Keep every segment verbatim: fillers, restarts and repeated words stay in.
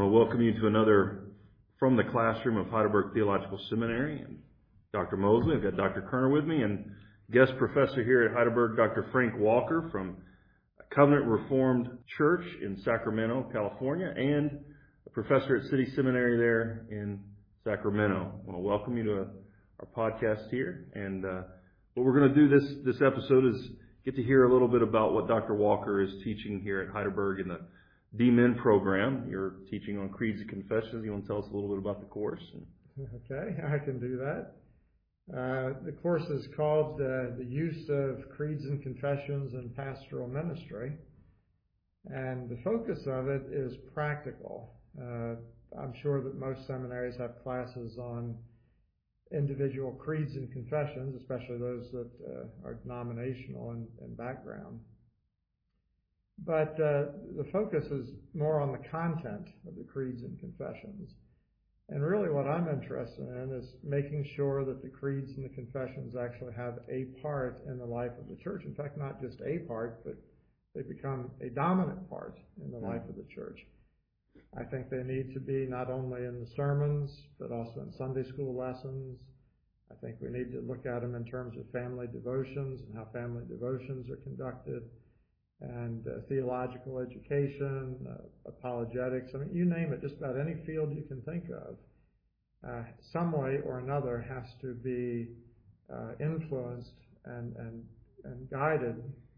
I want to welcome you to another From the Classroom of Heidelberg Theological Seminary. And Doctor Mosley, I've got Doctor Kerner with me, and guest professor here at Heidelberg, Doctor Frank Walker from Covenant Reformed Church in Sacramento, California, and a professor at City Seminary there in Sacramento. I want to welcome you to our podcast here. And uh, what we're going to do this, this episode is get to hear a little bit about what Doctor Walker is teaching here at Heidelberg in the D Min program. You're teaching on Creeds and Confessions. You want to tell us a little bit about the course? Okay, I can do that. Uh, the course is called uh, The Use of Creeds and Confessions in Pastoral Ministry, and the focus of it is practical. Uh, I'm sure that most seminaries have classes on individual creeds and confessions, especially those that uh, are denominational in, in background. But uh, the focus is more on the content of the creeds and confessions. And really what I'm interested in is making sure that the creeds and the confessions actually have a part in the life of the church. In fact, not just a part, but they become a dominant part in the life of the church. I think they need to be not only in the sermons, but also in Sunday school lessons. I think we need to look at them in terms of family devotions and how family devotions are conducted, and uh, theological education, uh, apologetics. I mean, you name it, just about any field you can think of, uh, some way or another has to be uh, influenced and, and, and guided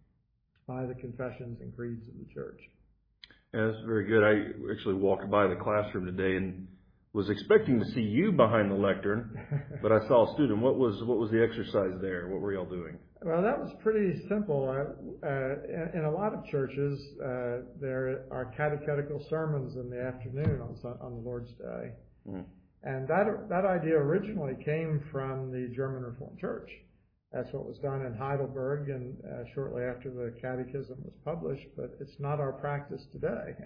by the confessions and creeds of the church. Yeah, that's very good. I actually walked by the classroom today and was expecting to see you behind the lectern, but I saw a student. What was what was the exercise there? What were y'all doing? Well, that was pretty simple. Uh, uh, in, in a lot of churches, uh, there are catechetical sermons in the afternoon on, on the Lord's Day. Mm. And that that idea originally came from the German Reformed Church. That's what was done in Heidelberg and uh, shortly after the Catechism was published, but it's not our practice today.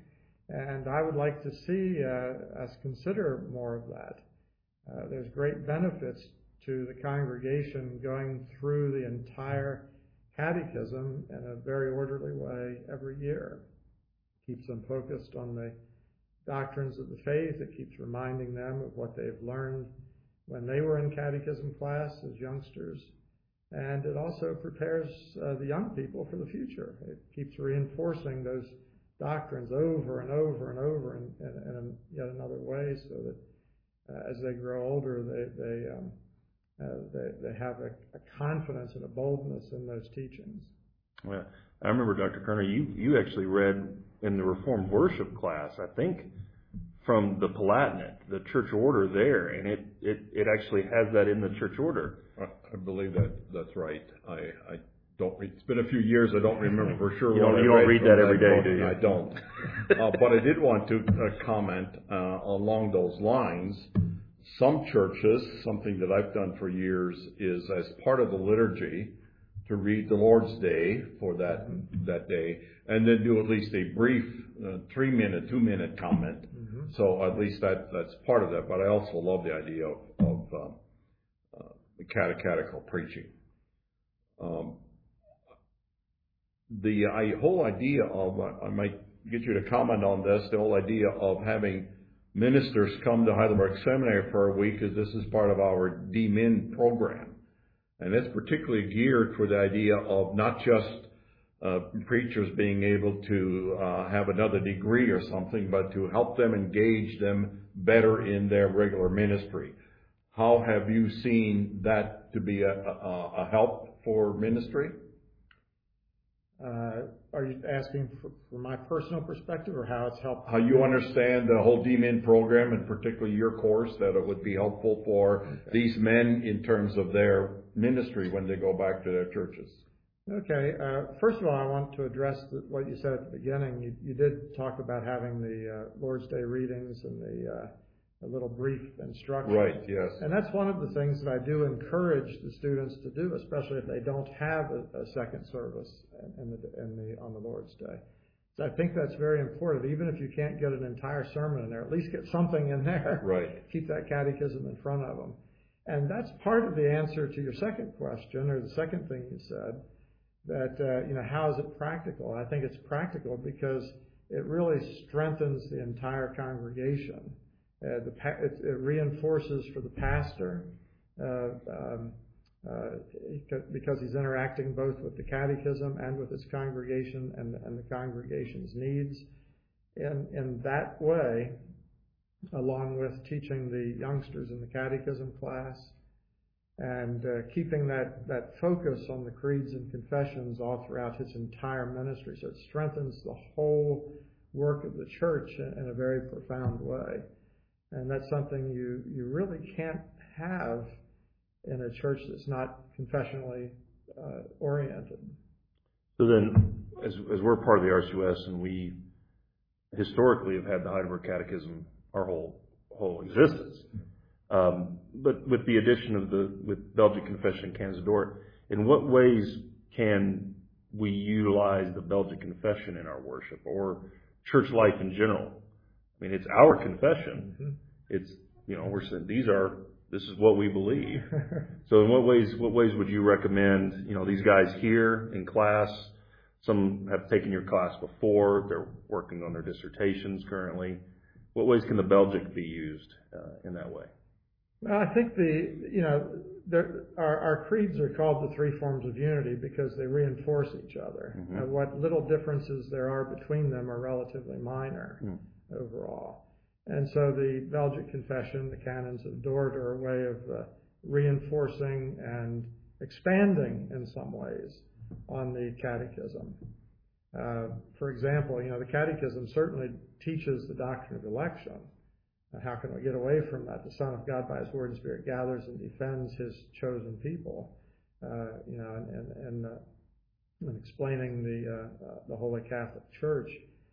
And I would like to see uh, us consider more of that. Uh, there's great benefits to the congregation going through the entire catechism in a very orderly way every year. It keeps them focused on the doctrines of the faith. It keeps reminding them of what they've learned when they were in catechism class as youngsters. And it also prepares uh, the young people for the future. It keeps reinforcing those doctrines over and over and over in, in, in yet another way, so that uh, as they grow older, they they um, uh, they, they have a, a confidence and a boldness in those teachings. Well, I remember, Doctor Kerner, you you actually read in the Reformed worship class, I think, from the Palatinate, the church order there, and it it, it actually has that in the church order. I believe that that's right. I. I Don't read, it's been a few years. I don't remember for sure. You what don't, I you don't read read that every that day, book, do you? I don't. uh, but I did want to uh, comment uh, along those lines. Some churches, something that I've done for years, is as part of the liturgy to read the Lord's Day for that that day, and then do at least a brief uh, three-minute, two-minute comment. Mm-hmm. So at least that that's part of that. But I also love the idea of, of um, uh, the catechetical preaching. Um, The I, whole idea of, I might get you to comment on this, the whole idea of having ministers come to Heidelberg Seminary for a week, is this is part of our D Min program. And it's particularly geared for the idea of not just uh, preachers being able to uh, have another degree or something, but to help them engage them better in their regular ministry. How have you seen that to be a, a, a help for ministry? Uh, are you asking for, for my personal perspective, or how it's helped? How you understand the whole D Min program, and particularly your course, that it would be helpful for okay. these men in terms of their ministry when they go back to their churches. Okay. Uh, first of all, I want to address the, what you said at the beginning. You, you did talk about having the uh, Lord's Day readings and the uh, a little brief instruction. Right, yes. And that's one of the things that I do encourage the students to do, especially if they don't have a, a second service in the, in the, on the Lord's Day. So I think that's very important. Even if you can't get an entire sermon in there, at least get something in there. Right. Keep that catechism in front of them. And that's part of the answer to your second question, or the second thing you said, that, uh, you know, how is it practical? I think it's practical because it really strengthens the entire congregation. Uh, the, it, it reinforces for the pastor, uh, um, uh, because he's interacting both with the catechism and with his congregation and, and the congregation's needs. In, in that way, along with teaching the youngsters in the catechism class and uh, keeping that, that focus on the creeds and confessions all throughout his entire ministry. So it strengthens the whole work of the church in, in a very profound way. And that's something you, you really can't have in a church that's not confessionally uh, oriented. So then, as, as we're part of the R C U S, and we historically have had the Heidelberg Catechism our whole whole existence, um, but with the addition of the with Belgic Confession and Canons of Dort, in what ways can we utilize the Belgic Confession in our worship or church life in general? I mean, it's our confession. Mm-hmm. It's, you know, we're saying these are, this is what we believe. So in what ways, what ways would you recommend, you know, these guys here in class, some have taken your class before, they're working on their dissertations currently. What ways can the Belgic be used uh, in that way? Well, I think the, you know, there, our, our creeds are called the three forms of unity because they reinforce each other. Mm-hmm. Uh, what little differences there are between them are relatively minor mm. overall. And so the Belgic Confession, the Canons of Dort, are a way of uh, reinforcing and expanding in some ways on the Catechism. Uh, for example, you know, the Catechism certainly teaches the doctrine of election. Uh, how can we get away from that? The Son of God by His Word and Spirit gathers and defends His chosen people. Uh, you know, and and, and, uh, and explaining the uh, uh, the Holy Catholic Church.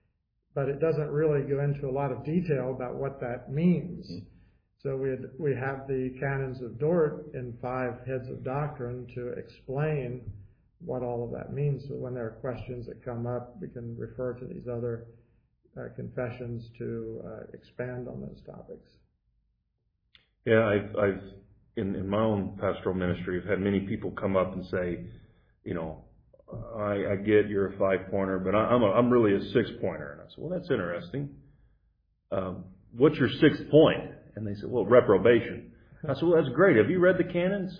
But it doesn't really go into a lot of detail about what that means. Mm-hmm. So we had, we have the Canons of Dort in five heads of doctrine to explain what all of that means. So when there are questions that come up, we can refer to these other uh, confessions to uh, expand on those topics. Yeah, I've, I've in, in my own pastoral ministry, I've had many people come up and say, you know, I, I get you're a five-pointer, but I, I'm a, I'm really a six-pointer. And I said, well, that's interesting. Um, what's your sixth point? And they said, well, reprobation. I said, well, that's great. Have you read the canons?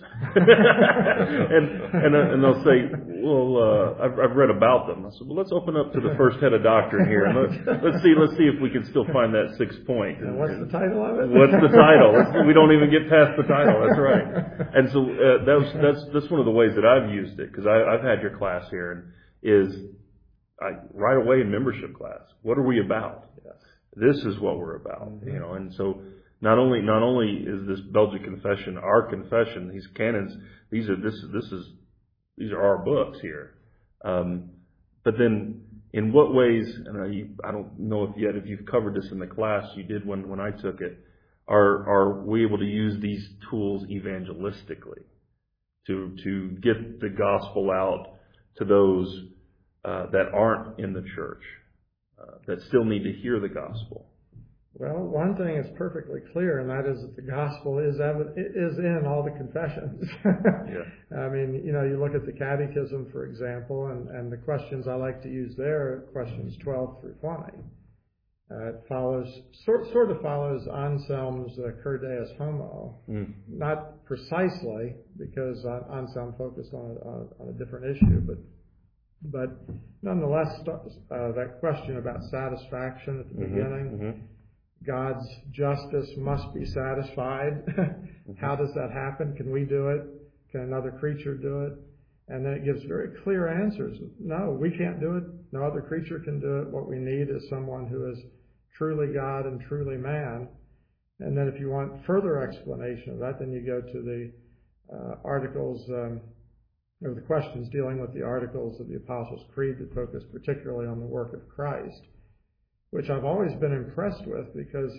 and and, uh, and they'll say, well, uh, I've, I've read about them. I said, well, let's open up to the first head of doctrine here, and let's, let's see, let's see if we can still find that sixth point. And what's the title of it? What's the title? Let's, we don't even get past the title. That's right. And so uh, that was, that's that's one of the ways that I've used it, because I've had your class here, and is I, right away in membership class. What are we about? Yes. This is what we're about, mm-hmm. you know, and so. Not only not only is this Belgic Confession our confession, these canons, these are this this is these are our books here. Um, but then, in what ways? And I, I don't know if yet if you've covered this in the class you did when when I took it. Are are we able to use these tools evangelistically to to get the gospel out to those uh, that aren't in the church, uh, that still need to hear the gospel? Well, one thing is perfectly clear, and that is that the gospel is ev- is in all the confessions. Yeah. I mean, you know, you look at the Catechism, for example, and, and the questions I like to use there are questions twelve through twenty. Uh, it follows, sort, sort of follows Anselm's uh, Cur Deus Homo. Mm. Not precisely, because uh, Anselm focused on a, on a different issue, but but nonetheless, uh, that question about satisfaction at the mm-hmm, beginning. Mm-hmm. God's justice must be satisfied. How does that happen? Can we do it? Can another creature do it? And then it gives very clear answers. No, we can't do it. No other creature can do it. What we need is someone who is truly God and truly man. And then if you want further explanation of that, then you go to the uh, articles, um, or the questions dealing with the articles of the Apostles' Creed that focus particularly on the work of Christ, which I've always been impressed with, because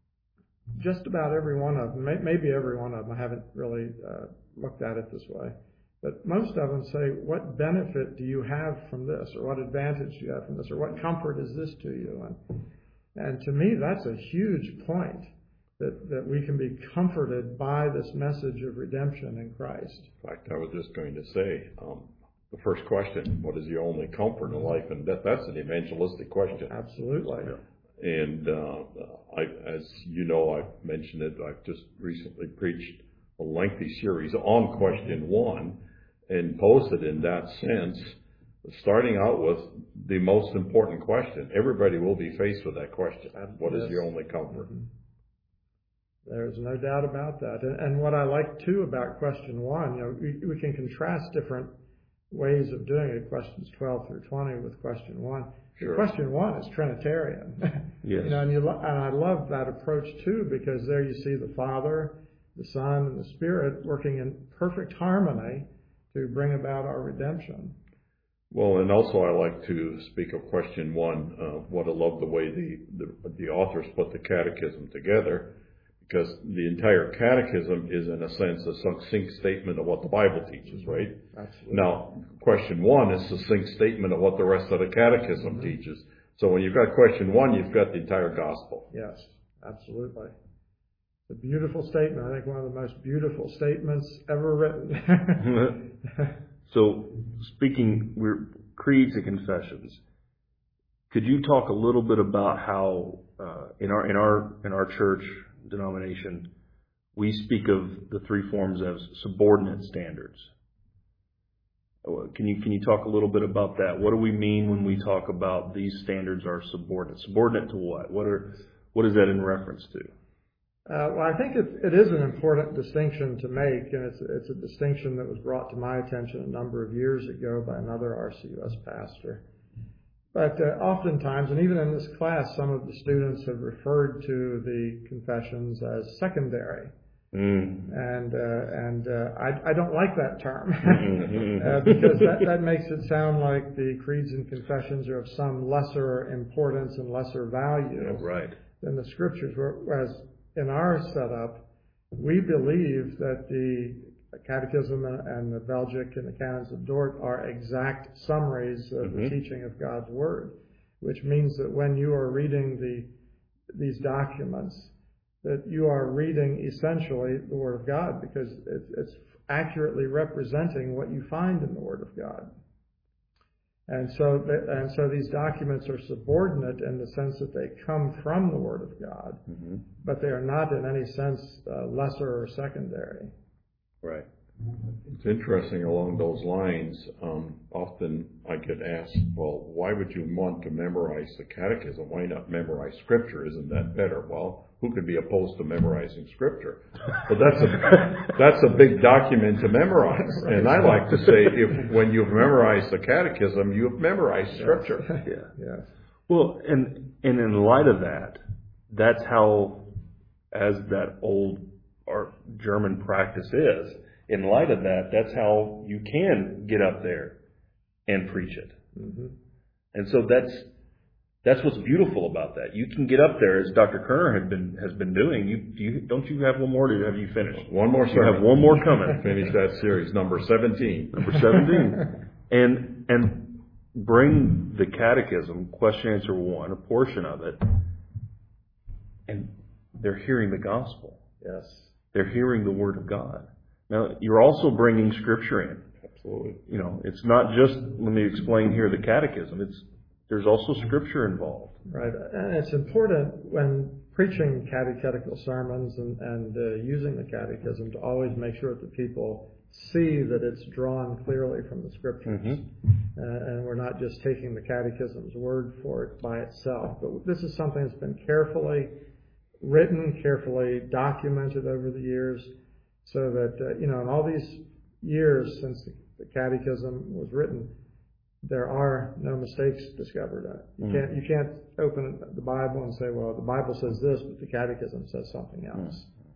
just about every one of them, maybe every one of them, I haven't really uh, looked at it this way, but most of them say, what benefit do you have from this, or what advantage do you have from this, or what comfort is this to you? And, and to me, that's a huge point, that, that we can be comforted by this message of redemption in Christ. In fact, I was just going to say, um, the first question, what is your only comfort in life? And that, that's an evangelistic question. Absolutely. And uh, I, as you know, I've mentioned it, I've just recently preached a lengthy series on question one and posed it in that sense, starting out with the most important question. Everybody will be faced with that question. What is your only comfort? Mm-hmm. There's no doubt about that. And, and what I like too about question one, you know, we, we can contrast different ways of doing it, questions twelve through twenty with question one. Sure. Question one is Trinitarian. Yes. You know, and, you lo- and I love that approach too, because there you see the Father, the Son, and the Spirit working in perfect harmony to bring about our redemption. Well, and also I like to speak of question one. Uh, what I love the way the, the the authors put the catechism together, because the entire catechism is, in a sense, a succinct statement of what the Bible teaches, right? Absolutely. Now, question one is a succinct statement of what the rest of the catechism mm-hmm. teaches. So when you've got question one, you've got the entire gospel. Yes, absolutely. It's a beautiful statement. I think one of the most beautiful statements ever written. So, speaking, we're creeds and confessions. Could you talk a little bit about how uh, in our in our in our church denomination we speak of the three forms as subordinate standards? Can you can you talk a little bit about that? What do we mean when we talk about these standards are subordinate? Subordinate to what? What are what is that in reference to? Uh, well, I think it, it is an important distinction to make, and it's, it's a distinction that was brought to my attention a number of years ago by another R C U S pastor. But uh, oftentimes, and even in this class, some of the students have referred to the confessions as secondary. Mm. And uh, and uh, I, I don't like that term uh, because that, that makes it sound like the creeds and confessions are of some lesser importance and lesser value oh, right. than the scriptures. Whereas in our setup, we believe that the Catechism and the Belgic and the Canons of Dort are exact summaries of mm-hmm. the teaching of God's Word, which means that when you are reading the these documents, that you are reading essentially the Word of God, because it's, it's accurately representing what you find in the Word of God. And so, and so these documents are subordinate in the sense that they come from the Word of God, mm-hmm. but they are not in any sense uh, lesser or secondary. Right. It's interesting along those lines. Um, often I get asked, well, why would you want to memorize the catechism? Why not memorize Scripture? Isn't that better? Well, who could be opposed to memorizing Scripture? But that's a that's a big document to memorize. Right. And I like to say, if when you've memorized the catechism, you've memorized Scripture. Yeah. Yeah. Well, and and in light of that, that's how, as that old our German practice is, in light of that, that's how you can get up there and preach it. Mm-hmm. And so that's that's what's beautiful about that. You can get up there, as Doctor Kerner had been has been doing. You, you don't you have one more? To have you finished? One more. You have one more coming. Finish that series, number seventeen. Number seventeen, and and bring the catechism, question answer one, a portion of it, and they're hearing the gospel. Yes. They're hearing the Word of God. Now, you're also bringing Scripture in. Absolutely. You know, it's not just, let me explain here, the catechism. It's there's also Scripture involved. Right. And it's important when preaching catechetical sermons and, and uh, using the catechism to always make sure that the people see that it's drawn clearly from the Scriptures. Mm-hmm. Uh, and we're not just taking the catechism's word for it by itself. But this is something that's been carefully written, carefully documented over the years, so that, uh, you know, in all these years since the, the catechism was written, there are no mistakes discovered in it. You mm. can't you can't open the Bible and say, well, the Bible says this, but the catechism says something else. Mm.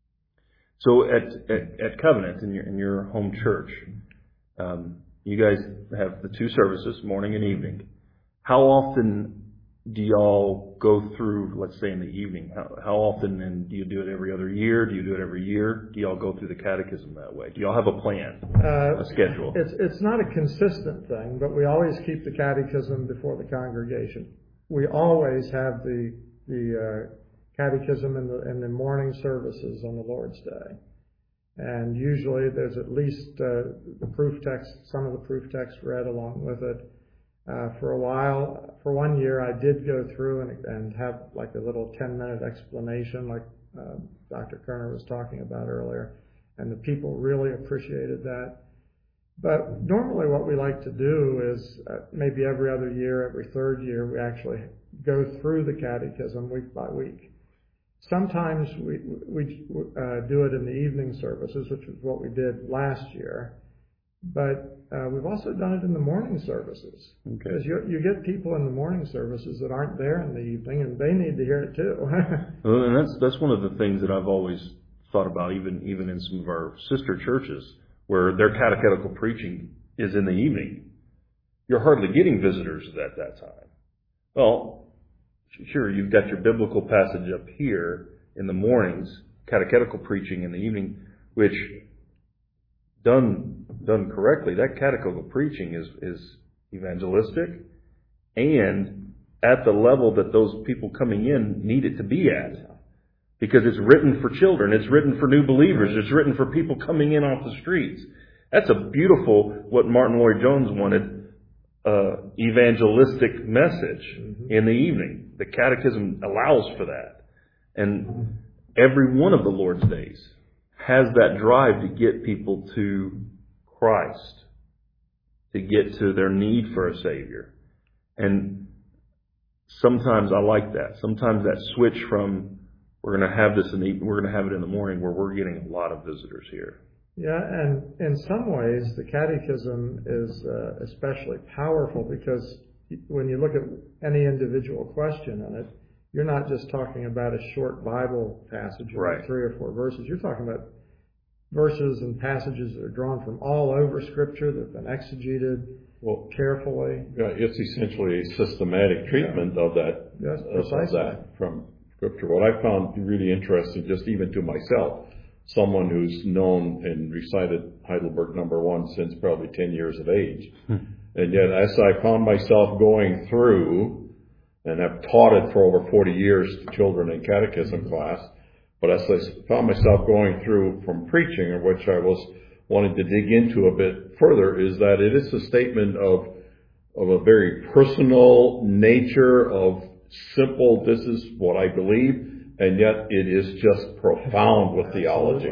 So at, at at Covenant, in your in your home church, um, you guys have the two services, morning and evening. How often do y'all go through, let's say in the evening, how, how often, and do you do it every other year? Do you do it every year? Do y'all go through the catechism that way? Do y'all have a plan, uh, a schedule? It's it's not a consistent thing, but we always keep the catechism before the congregation. We always have the the uh, catechism in the in the morning services on the Lord's Day. And usually there's at least uh, the proof text, some of the proof text read along with it. Uh, for a while, for one year, I did go through and, and have like a little ten-minute explanation, like uh, Doctor Kerner was talking about earlier, and the people really appreciated that. But normally what we like to do is uh, maybe every other year, every third year, we actually go through the catechism week by week. Sometimes we, we uh, do it in the evening services, which is what we did last year. But uh, we've also done it in the morning services. Okay. Because you, you get people in the morning services that aren't there in the evening, and they need to hear it too. Well, and that's that's one of the things that I've always thought about, even even in some of our sister churches, where their catechetical preaching is in the evening. You're hardly getting visitors at that time. Well, sure, you've got your biblical passage up here in the mornings, catechetical preaching in the evening, which done done correctly, that catechetical preaching is is evangelistic and at the level that those people coming in need it to be at. Because it's written for children, it's written for new believers, it's written for people coming in off the streets. That's a beautiful, what Martin Lloyd-Jones wanted, uh, evangelistic message mm-hmm. in the evening. The catechism allows for that. And every one of the Lord's days has that drive to get people to Christ, to get to their need for a Savior. And sometimes I like that. Sometimes that switch from we're going to have this in the we're going to have it in the morning, where we're getting a lot of visitors here. Yeah, and in some ways the catechism is uh, especially powerful because when you look at any individual question in it, you're not just talking about a short Bible passage of right. three or four verses. You're talking about verses and passages that are drawn from all over Scripture, that have been exegeted well, carefully. Yeah, it's essentially a systematic treatment yeah. of that, yes, of that from Scripture. What I found really interesting, just even to myself, someone who's known and recited Heidelberg number one since probably ten years of age, and yet as I found myself going through, and have taught it for over forty years to children in catechism class, but as I found myself going through from preaching, in which I was wanting to dig into a bit further, is that it is a statement of of a very personal nature, of simple, this is what I believe, and yet it is just profound with theology.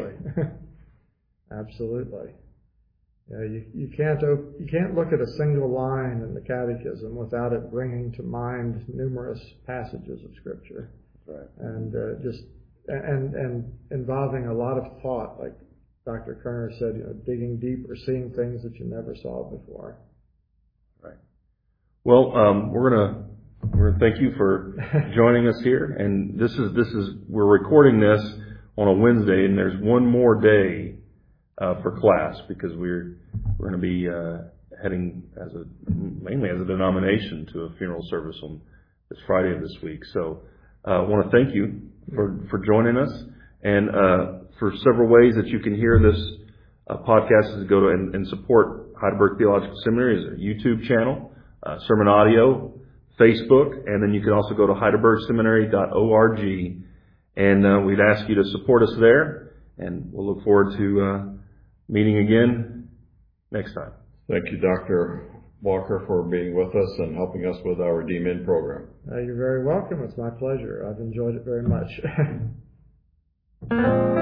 Absolutely. Yeah, you, you can't op- you can't look at a single line in the Catechism without it bringing to mind numerous passages of Scripture, right? And uh, just and and involving a lot of thought, like Doctor Kerner said, you know, digging deep or seeing things that you never saw before. Right. Well, um, we're gonna we're gonna thank you for joining us here, and this is this is we're recording this on a Wednesday, and there's one more day Uh, for class, because we're we're going to be uh, heading as a mainly as a denomination to a funeral service on this Friday of this week. So uh, I want to thank you for, for joining us, and uh, for several ways that you can hear this uh, podcast is to go to and, and support Heidelberg Theological Seminary as a YouTube channel, uh, sermon audio, Facebook, and then you can also go to heidelberg seminary dot org, and uh, we'd ask you to support us there, and we'll look forward to uh, meeting again next time. Thank you, Doctor Walker, for being with us and helping us with our D Min program. Uh, you're very welcome. It's my pleasure. I've enjoyed it very much.